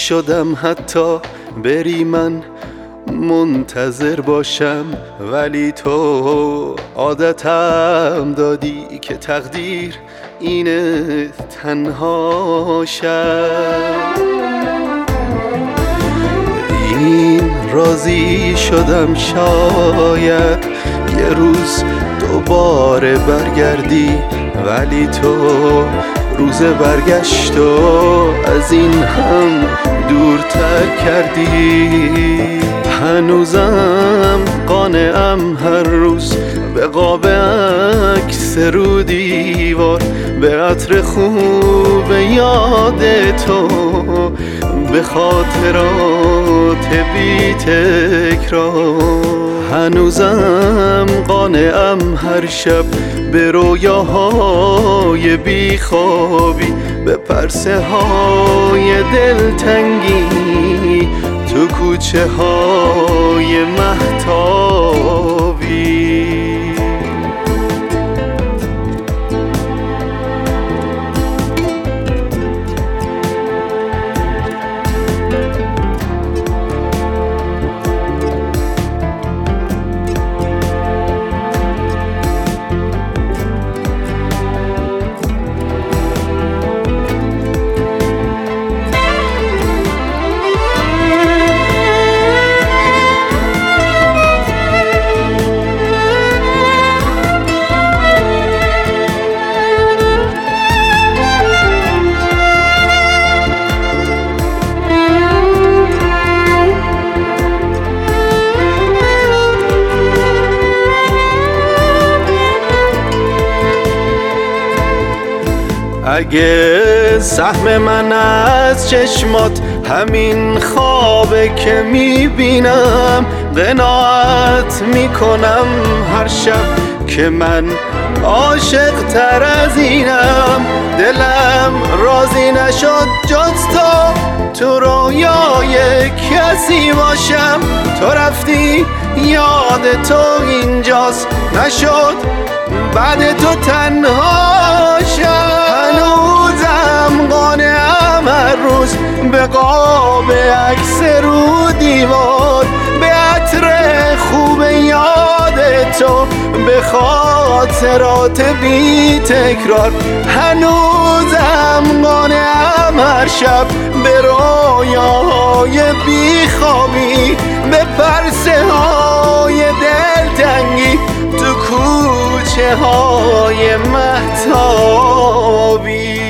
شدم حتی بری من منتظر باشم، ولی تو عادتم دادی که تقدیر اینه تنها شم. این راضی شدم شاید یه روز دوباره برگردی، ولی تو روز برگشتو از این هم دورتر کردی. هنوزم قانعم هر روز به قاب عکس رو دیوار، به عطر خوب یاد تو، به خاطرات بی تکرار. هنوزم قانعم هر شب به رویاهای بی خوابی، به پرسه های دلتنگی تو کوچه های مهتابی. اگه سهم من از چشمات همین خوابه که میبینم، قناعت میکنم هر شب که من عاشق تر از اینم. دلم راضی نشد جز تو رویای کسی باشم. تو رفتی یاد تو اینجاست، نشد بعد تو تنها شم. هنوزم قانعم هر روز به قاب عکس رو دیوار، به عطر خوب یاد تو، به خاطرات بی تکرار. هنوزم قانعم هر شب به رویاهای بی خوابی، به پرسه های دلتنگی تو کوچه های مهتابی.